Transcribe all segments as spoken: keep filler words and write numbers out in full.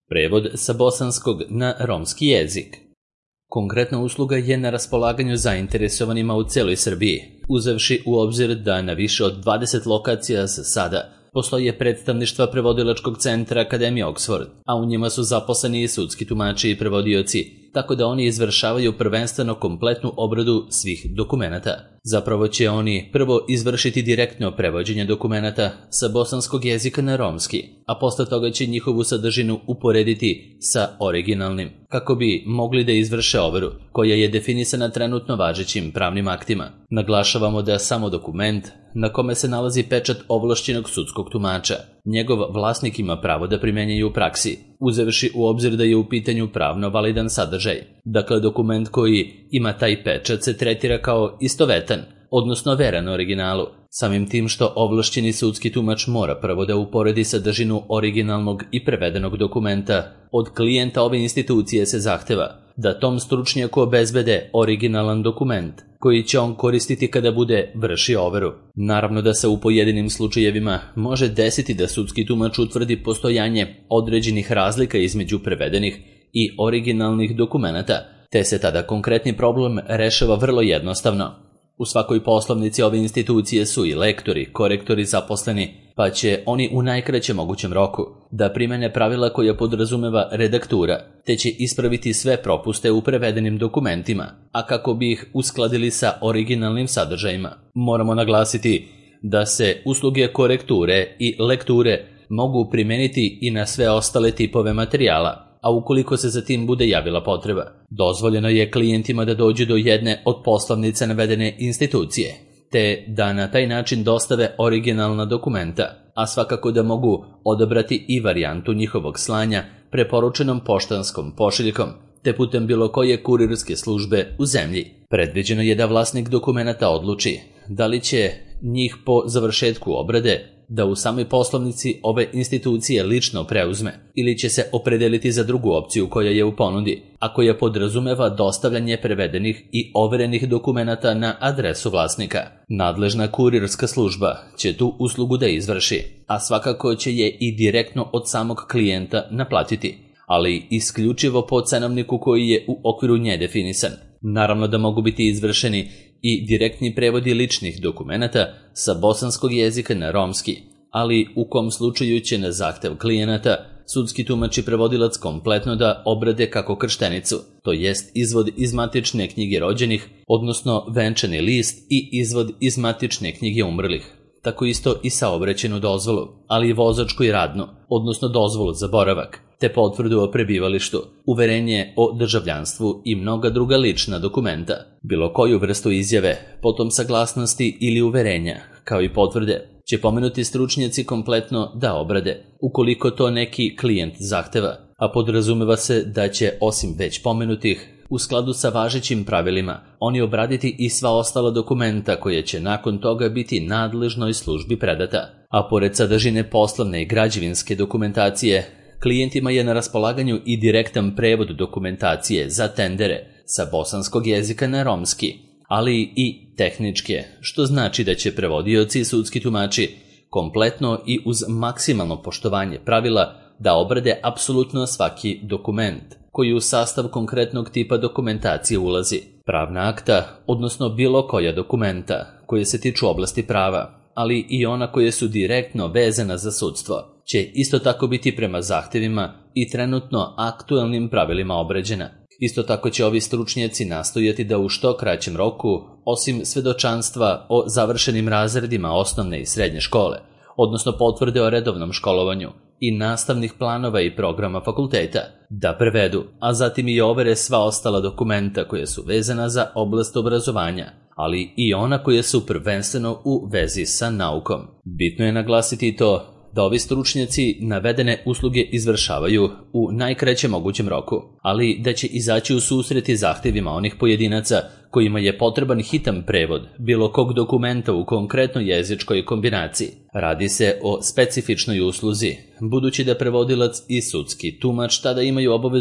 Prevod sa bosanskog na romski jezik. Konkretna usluga je na raspolaganju zainteresovanima u celoj Srbiji, uzevši u obzir da na više od dvadeset lokacija za sada postoje predstavništva prevodilačkog centra Akademije Oxford, a u njima su zaposleni i sudski tumači i prevodioci, tako da oni izvršavaju prvenstveno kompletnu obradu svih dokumenata. Zapravo će oni prvo izvršiti direktno prevođenje dokumenata sa bosanskog jezika na romski, a posle toga će njihovu sadržinu uporediti sa originalnim, kako bi mogli da izvrše overu, koja je definisana trenutno važećim pravnim aktima. Naglašavamo da samo dokument na kome se nalazi pečat ovlašćenog sudskog tumača, njegov vlasnik ima pravo da primenjuje u praksi, uzevši u obzir da je u pitanju pravno validan sadržaj. Dakle, dokument koji ima taj pečat se tretira kao istovetan, odnosno veran originalu, samim tim što ovlašćeni sudski tumač mora prvo da uporedi sadržinu originalnog i prevedenog dokumenta. Od klijenta ove institucije se zahteva da tom stručnjaku obezbede originalan dokument koji će on koristiti kada bude vršio overu. Naravno da se u pojedinim slučajevima može desiti da sudski tumač utvrdi postojanje određenih razlika između prevedenih i originalnih dokumenata, te se tada konkretni problem rešava vrlo jednostavno. U svakoj poslovnici ove institucije su i lektori, korektori zaposleni, pa će oni u najkraćem mogućem roku da primene pravila koja podrazumeva redaktura, te će ispraviti sve propuste u prevedenim dokumentima, a kako bi ih uskladili sa originalnim sadržajima. Moramo naglasiti da se usluge korekture i lekture mogu primeniti i na sve ostale tipove materijala, a ukoliko se za tim bude javila potreba. Dozvoljeno je klijentima da dođu do jedne od poslovnica navedene institucije, te da na taj način dostave originalna dokumenta, a svakako da mogu odabrati i varijantu njihovog slanja preporučenom poštanskom pošiljkom, te putem bilo koje kurirske službe u zemlji. Predviđeno je da vlasnik dokumenata odluči da li će njih po završetku obrade da u samoj poslovnici ove institucije lično preuzme ili će se opredeliti za drugu opciju koja je u ponudi, a koja podrazumeva dostavljanje prevedenih i overenih dokumenata na adresu vlasnika. Nadležna kurirska služba će tu uslugu da izvrši, a svakako će je i direktno od samog klijenta naplatiti, ali isključivo po cenovniku koji je u okviru nje definisan. Naravno da mogu biti izvršeni i direktni prevodi ličnih dokumenata sa bosanskog jezika na romski, ali u kom slučaju će na zahtev klijenata sudski tumač i prevodilac kompletno da obrade kako krštenicu, to jest izvod iz matične knjige rođenih, odnosno venčani list i izvod iz matične knjige umrlih. Tako isto i saobraćajnu dozvolu, ali i vozačku i radnu, odnosno dozvolu za boravak, te potvrdu o prebivalištu, uverenje o državljanstvu i mnoga druga lična dokumenta, bilo koju vrstu izjave, potom saglasnosti ili uverenja, kao i potvrde, će pomenuti stručnjaci kompletno da obrade, ukoliko to neki klijent zahteva, a podrazumeva se da će, osim već pomenutih, u skladu sa važećim pravilima, oni obraditi i sva ostala dokumenta koje će nakon toga biti nadležnoj službi predata. A pored sadržine poslovne i građevinske dokumentacije, klijentima je na raspolaganju i direktan prevod dokumentacije za tendere sa bosanskog jezika na romski, ali i tehničke, što znači da će prevodioci i sudski tumači kompletno i uz maksimalno poštovanje pravila da obrade apsolutno svaki dokument koji u sastav konkretnog tipa dokumentacije ulazi. Pravna akta, odnosno bilo koja dokumenta koje se tiču oblasti prava, ali i ona koje su direktno vezana za sudstvo, će isto tako biti prema zahtevima i trenutno aktuelnim pravilima obrađena. Isto tako će ovi stručnjaci nastojati da u što kraćem roku, osim svedočanstva o završenim razredima osnovne i srednje škole, odnosno potvrde o redovnom školovanju i nastavnih planova i programa fakulteta, da prevedu, a zatim i overe sva ostala dokumenta koje su vezana za oblast obrazovanja, ali i ona koje su prvenstveno u vezi sa naukom. Bitno je naglasiti i to da ovi stručnjaci navedene usluge izvršavaju u najkraćem mogućem roku, ali da će izaći u susret i zahtevima onih pojedinaca kojima je potreban hitan prevod bilo kog dokumenta u konkretnoj jezičkoj kombinaciji. Radi se o specifičnoj usluzi, budući da prevodilac i sudski tumač tada imaju obavezu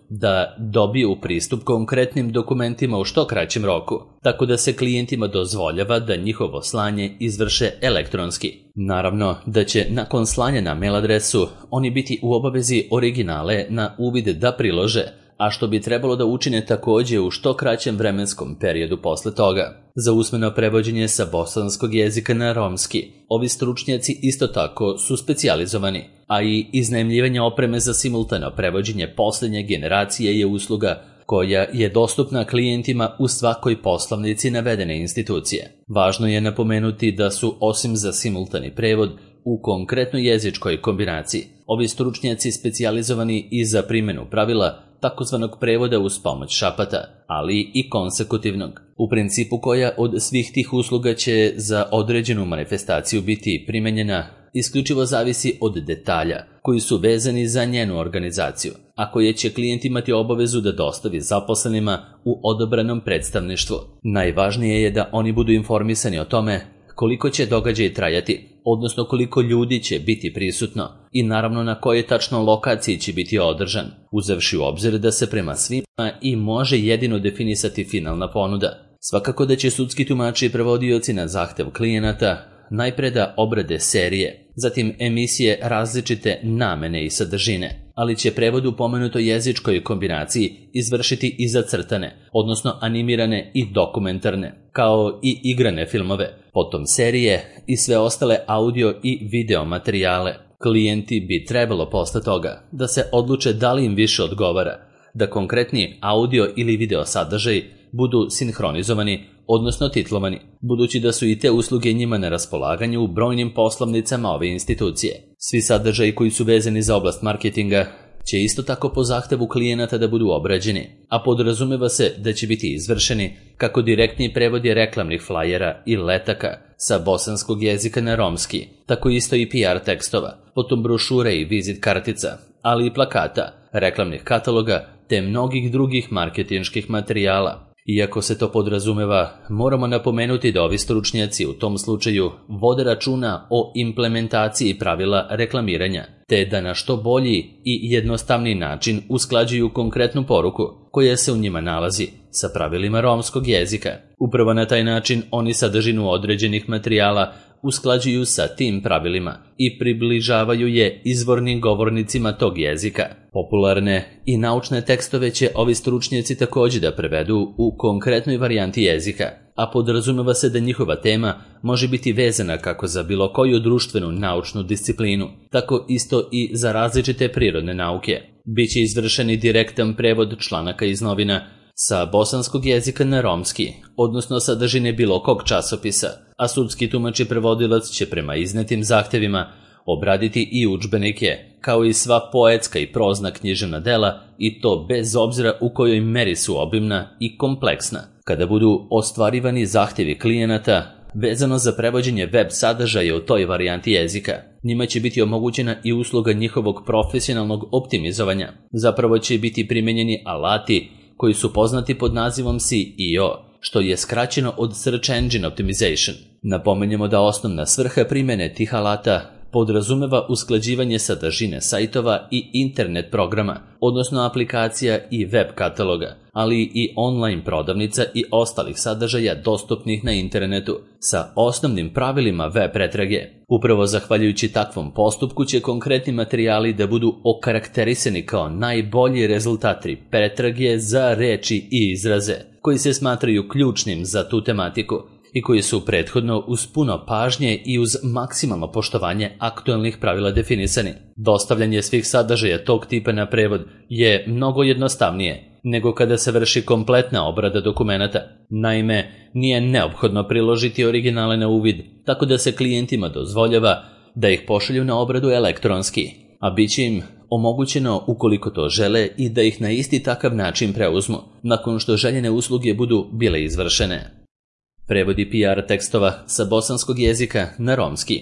da dobiju pristup konkretnim dokumentima u što kraćem roku, tako da se klijentima dozvoljava da njihovo slanje izvrše elektronski. Naravno da će nakon slanja na mail adresu oni biti u obavezi originale na uvid da prilože, a što bi trebalo da učine također u što kraćem vremenskom periodu posle toga. Za usmeno prevođenje sa bosanskog jezika na romski, ovi stručnjaci isto tako su specijalizovani, a i iznajmljivanje opreme za simultano prevođenje posljednje generacije je usluga koja je dostupna klijentima u svakoj poslovnici navedene institucije. Važno je napomenuti da su osim za simultani prevod u konkretnoj jezičkoj kombinaciji, ovi stručnjaci specijalizovani i za primjenu pravila takozvanog prevoda uz pomoć šapata, ali i konsekutivnog, u principu koja od svih tih usluga će za određenu manifestaciju biti primenjena isključivo zavisi od detalja koji su vezani za njenu organizaciju, a koje će klijent imati obavezu da dostavi zaposlenima u odabranom predstavništvu. Najvažnije je da oni budu informisani o tome koliko će događaj trajati, odnosno koliko ljudi će biti prisutno i naravno na kojoj tačno lokaciji će biti održan, uzevši u obzir da se prema svima i može jedino definisati finalna ponuda. Svakako da će sudski tumači i prevodioci na zahtev klijenata najpre da obrade serije, zatim emisije različite namene i sadržine, ali će prevod u pomenutoj jezičkoj kombinaciji izvršiti i zacrtane, odnosno animirane i dokumentarne, kao i igrane filmove, potom serije i sve ostale audio i video materijale. Klijenti bi trebalo posle toga da se odluče da li im više odgovara, da konkretni audio ili video sadržaj budu sinhronizovani, odnosno titlovani, budući da su i te usluge njima na raspolaganju u brojnim poslovnicama ove institucije. Svi sadržaji koji su vezani za oblast marketinga će isto tako po zahtevu klijenata da budu obrađeni, a podrazumeva se da će biti izvršeni kako direktni prevodi reklamnih flajera i letaka sa bosanskog jezika na romski, tako isto i P R tekstova, potom brošure i vizit kartica, ali i plakata, reklamnih kataloga te mnogih drugih marketinških materijala. Iako se to podrazumeva, moramo napomenuti da ovi stručnjaci u tom slučaju vode računa o implementaciji pravila reklamiranja, te da na što bolji i jednostavniji način usklađuju konkretnu poruku koja se u njima nalazi sa pravilima romskog jezika. Upravo na taj način oni sadržinu određenih materijala usklađuju sa tim pravilima i približavaju je izvornim govornicima tog jezika. Popularne i naučne tekstove će ovi stručnjaci također da prevedu u konkretnoj varijanti jezika, a podrazumeva se da njihova tema može biti vezana kako za bilo koju društvenu naučnu disciplinu, tako isto i za različite prirodne nauke. Biće izvršeni direktan prevod članaka iz novina sa bosanskog jezika na romski, odnosno sadržine bilo kog časopisa, a sudski tumač i prevodilac će prema iznetim zahtevima obraditi i udžbenike, kao i sva poetska i prozna književna dela, i to bez obzira u kojoj meri su obimna i kompleksna. Kada budu ostvarivani zahtjevi klijenata vezano za prevođenje web sadržaja u toj varijanti jezika, njima će biti omogućena i usluga njihovog profesionalnog optimizovanja. Zapravo će biti primenjeni alati koji su poznati pod nazivom S E O, što je skraćeno od Search Engine Optimization. Napomenjemo da osnovna svrha primjene tih alata podrazumeva usklađivanje sadržine sajtova i internet programa, odnosno aplikacija i web kataloga, ali i online prodavnica i ostalih sadržaja dostupnih na internetu, sa osnovnim pravilima web pretrage. Upravo zahvaljujući takvom postupku će konkretni materijali da budu okarakterisani kao najbolji rezultati pretrage za reči i izraze, koji se smatraju ključnim za tu tematiku i koji su prethodno uz puno pažnje i uz maksimalno poštovanje aktualnih pravila definisani. Dostavljanje svih sadržaja tog tipa na prevod je mnogo jednostavnije nego kada se vrši kompletna obrada dokumenata. Naime, nije neophodno priložiti originale na uvid, tako da se klijentima dozvoljava da ih pošalju na obradu elektronski, a bit će im omogućeno ukoliko to žele i da ih na isti takav način preuzmu, nakon što željene usluge budu bile izvršene. Prevodi P R tekstova sa bosanskog jezika na romski.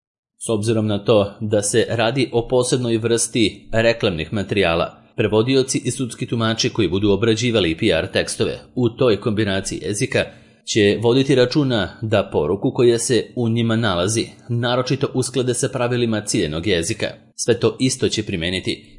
S obzirom na to da se radi o posebnoj vrsti reklamnih materijala, prevodioci i sudski tumači koji budu obrađivali P R tekstove u toj kombinaciji jezika će voditi računa da poruku koja se u njima nalazi naročito usklade sa pravilima ciljenog jezika. Sve to isto će primeniti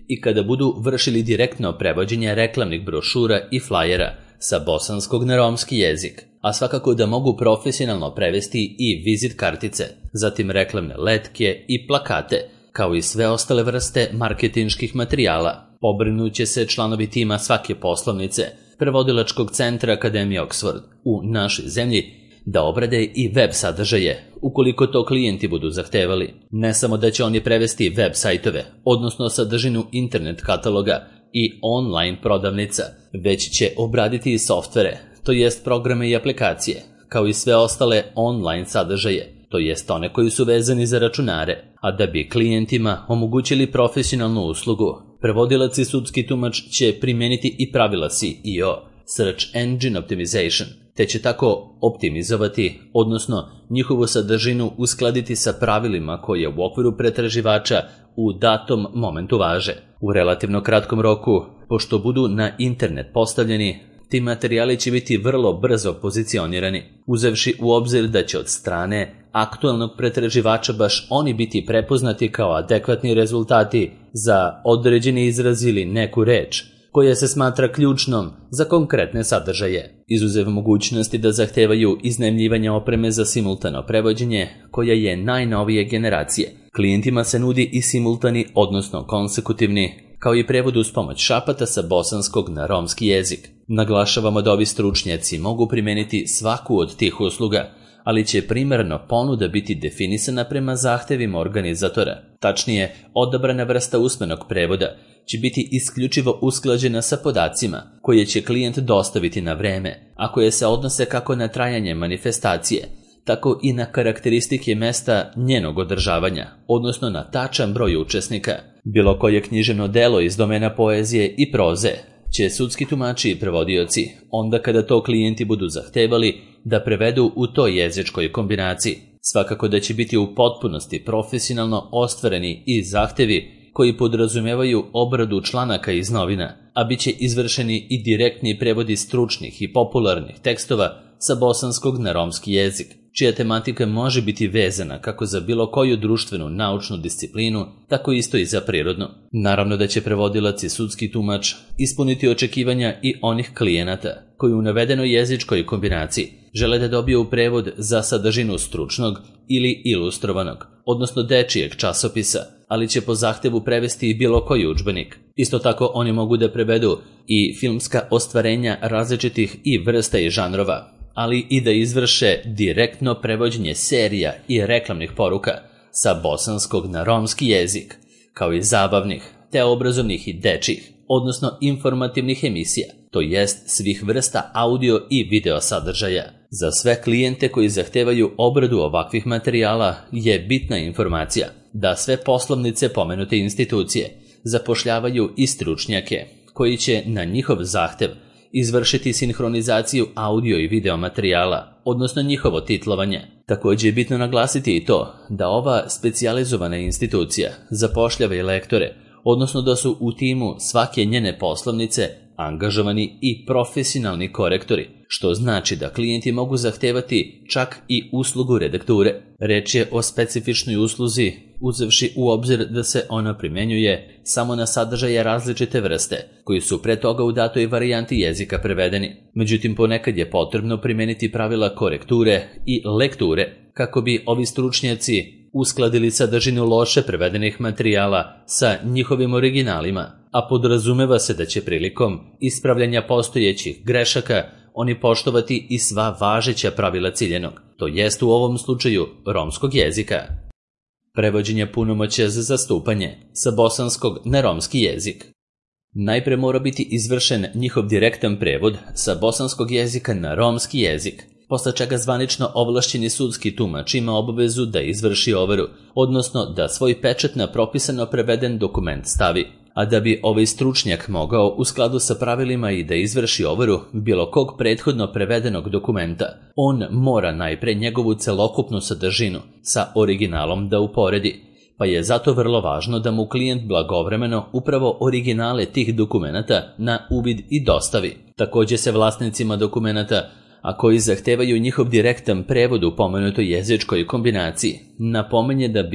i kada budu vršili direktno prevođenje reklamnih brošura i flajera sa bosanskog na romski jezik, a svakako da mogu profesionalno prevesti i vizit kartice, zatim reklamne letke i plakate, kao i sve ostale vrste marketinških materijala. Pobrinuće se članovi tima svake poslovnice prevodilačkog centra Akademije Oxford u našoj zemlji da obrade i web sadržaje, ukoliko to klijenti budu zahtevali. Ne samo da će oni prevesti web sajtove, odnosno sadržinu internet kataloga i online prodavnica, već će obraditi i softvere, to jest programe i aplikacije, kao i sve ostale online sadržaje, to jest one koji su vezani za računare, a da bi klijentima omogućili profesionalnu uslugu, prevodilac i sudski tumač će primeniti i pravila S E O, Search Engine Optimization, te će tako optimizovati, odnosno njihovu sadržinu uskladiti sa pravilima koje u okviru pretraživača u datom momentu važe. U relativno kratkom roku, pošto budu na internet postavljeni, ti materijali će biti vrlo brzo pozicionirani, uzevši u obzir da će od strane aktualnog pretraživača baš oni biti prepoznati kao adekvatni rezultati za određeni izraz ili neku reč, koja se smatra ključnom za konkretne sadržaje, izuzev mogućnosti da zahtevaju iznajmljivanje opreme za simultano prevođenje, koja je najnovije generacije. Klijentima se nudi i simultani, odnosno konsekutivni, kao i prevod uz pomoć šapata sa bosanskog na romski jezik. Naglašavamo da ovi stručnjaci mogu primeniti svaku od tih usluga, ali će primarno ponuda biti definisana prema zahtevima organizatora. Tačnije, odabrana vrsta usmenog prevoda će biti isključivo usklađena sa podacima koje će klijent dostaviti na vreme, a koje se odnose kako na trajanje manifestacije, tako i na karakteristike mesta njenog održavanja, odnosno na tačan broj učesnika. Bilo koje književno delo iz domena poezije i proze će sudski tumači i prevodioci, onda kada to klijenti budu zahtevali, da prevedu u toj jezičkoj kombinaciji. Svakako da će biti u potpunosti profesionalno ostvareni i zahtevi koji podrazumevaju obradu članaka iz novina, a bit će izvršeni i direktni prevodi stručnih i popularnih tekstova sa bosanskog na romski jezik, čija tematika može biti vezana kako za bilo koju društvenu naučnu disciplinu, tako isto i za prirodnu. Naravno da će prevodilac i sudski tumač ispuniti očekivanja i onih klijenata koji u navedenoj jezičkoj kombinaciji žele da dobiju prevod za sadržinu stručnog ili ilustrovanog, odnosno dečijeg časopisa, ali će po zahtevu prevesti i bilo koji udžbenik. Isto tako oni mogu da prevedu i filmska ostvarenja različitih i vrsta i žanrova, ali i da izvrše direktno prevođenje serija i reklamnih poruka sa bosanskog na romski jezik, kao i zabavnih, te obrazovnih i dečjih, odnosno informativnih emisija, to jest svih vrsta audio i video sadržaja. Za sve klijente koji zahtevaju obradu ovakvih materijala je bitna informacija da sve poslovnice pomenute institucije zapošljavaju i stručnjake koji će na njihov zahtev izvršiti sinhronizaciju audio i video materijala, odnosno njihovo titlovanje. Također je bitno naglasiti i to da ova specijalizovana institucija zapošljava i lektore, odnosno da su u timu svake njene poslovnice angažovani i profesionalni korektori, što znači da klijenti mogu zahtevati čak i uslugu redakture. Reč je o specifičnoj usluzi, uzevši u obzir da se ona primenjuje samo na sadržaje različite vrste, koji su pre toga u datoj varijanti jezika prevedeni. Međutim, ponekad je potrebno primeniti pravila korekture i lekture, kako bi ovi stručnjaci uskladili sadržinu loše prevedenih materijala sa njihovim originalima, a podrazumeva se da će prilikom ispravljanja postojećih grešaka oni poštovati i sva važeća pravila ciljenog, to jest u ovom slučaju romskog jezika. Prevođenje punomoćja za zastupanje sa bosanskog na romski jezik. Najpre mora biti izvršen njihov direktan prevod sa bosanskog jezika na romski jezik, posle čega zvanično ovlašćeni sudski tumač ima obavezu da izvrši overu, odnosno da svoj pečat na propisano preveden dokument stavi. A da bi ovaj stručnjak mogao u skladu sa pravilima i da izvrši overu bilo kog prethodno prevedenog dokumenta, on mora najpre njegovu celokupnu sadržinu sa originalom da uporedi, pa je zato vrlo važno da mu klijent blagovremeno upravo originale tih dokumenata na uvid i dostavi. Također se vlasnicima dokumenata, a koji zahtevaju njihov direktan prevod u pomenutoj jezičkoj kombinaciji, napominje da bi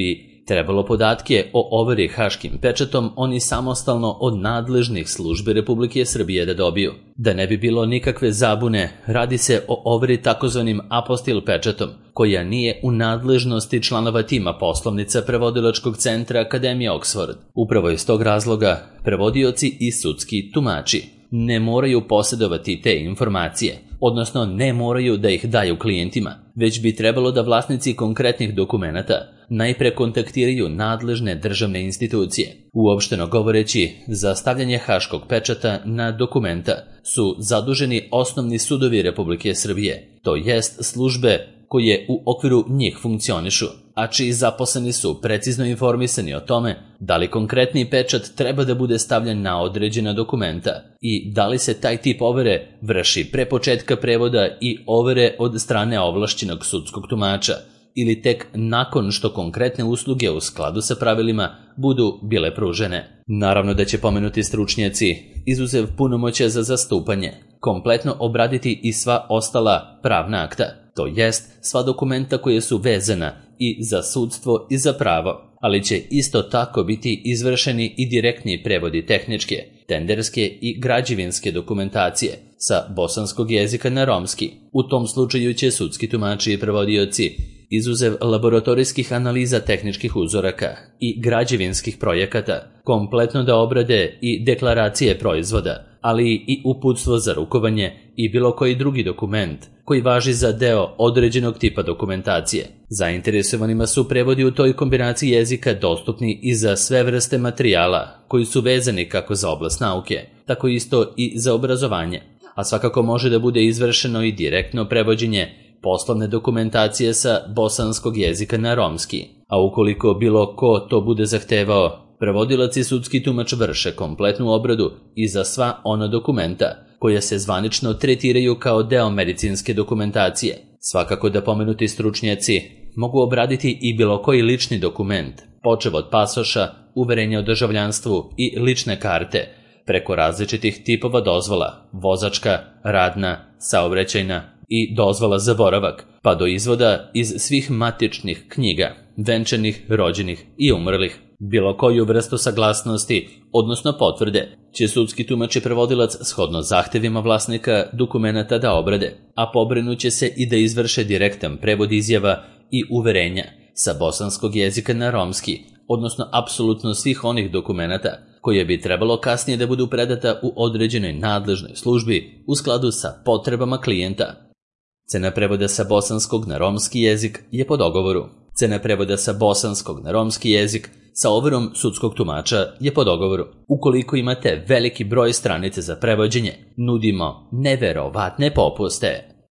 trebalo podatke o overi haškim pečatom oni samostalno od nadležnih službi Republike Srbije da dobiju. Da ne bi bilo nikakve zabune, radi se o overi takozvanim apostil pečatom, koja nije u nadležnosti članova tima poslovnica prevodilačkog centra Akademije Oxford. Upravo iz tog razloga prevodioci i sudski tumači ne moraju posjedovati te informacije, odnosno ne moraju da ih daju klijentima, već bi trebalo da vlasnici konkretnih dokumenata najpre kontaktiraju nadležne državne institucije. Uopšteno govoreći, za stavljanje haškog pečata na dokumenta su zaduženi osnovni sudovi Republike Srbije, to jest službe koje u okviru njih funkcionišu, a čiji zaposleni su precizno informisani o tome da li konkretni pečat treba da bude stavljen na određena dokumenta i da li se taj tip overe vrši pre početka prevoda i overe od strane ovlašćenog sudskog tumača ili tek nakon što konkretne usluge u skladu sa pravilima budu bile pružene. Naravno da će pomenuti stručnjaci, izuzev punomoćja za zastupanje, kompletno obraditi i sva ostala pravna akta, to jest sva dokumenta koje su vezana i za sudstvo i za pravo, ali će isto tako biti izvršeni i direktni prevodi tehničke, tenderske i građevinske dokumentacije sa bosanskog jezika na romski. U tom slučaju će sudski tumači i prevodioci, izuzev laboratorijskih analiza tehničkih uzoraka i građevinskih projekata, kompletno da obrade i deklaracije proizvoda, ali i uputstvo za rukovanje i bilo koji drugi dokument koji važi za deo određenog tipa dokumentacije. Zainteresovanima su prevodi u toj kombinaciji jezika dostupni i za sve vrste materijala koji su vezani kako za oblast nauke, tako isto i za obrazovanje, a svakako može da bude izvršeno i direktno prevođenje poslovne dokumentacije sa bosanskog jezika na romski, a ukoliko bilo ko to bude zahtevao, prevodilac i sudski tumač vrše kompletnu obradu i za sva ona dokumenta koja se zvanično tretiraju kao deo medicinske dokumentacije. Svakako da pomenuti stručnjaci mogu obraditi i bilo koji lični dokument, počev od pasoša, uverenja o državljanstvu i lične karte, preko različitih tipova dozvola, vozačka, radna, saobraćajna i dozvola za boravak, pa do izvoda iz svih matičnih knjiga, venčanih, rođenih i umrlih. Bilo koju vrstu saglasnosti, odnosno potvrde, će sudski tumač i prevodilac shodno zahtevima vlasnika dokumenata da obrade, a pobrinuće se i da izvrše direktan prevod izjava i uverenja sa bosanskog jezika na romski, odnosno apsolutno svih onih dokumenata koje bi trebalo kasnije da budu predata u određenoj nadležnoj službi u skladu sa potrebama klijenta. Cena prevoda sa bosanskog na romski jezik je po dogovoru. Cena prevoda sa bosanskog na romski jezik sa overom sudskog tumača je po dogovoru. Ukoliko imate veliki broj stranice za prevođenje, nudimo neverovatne popuste.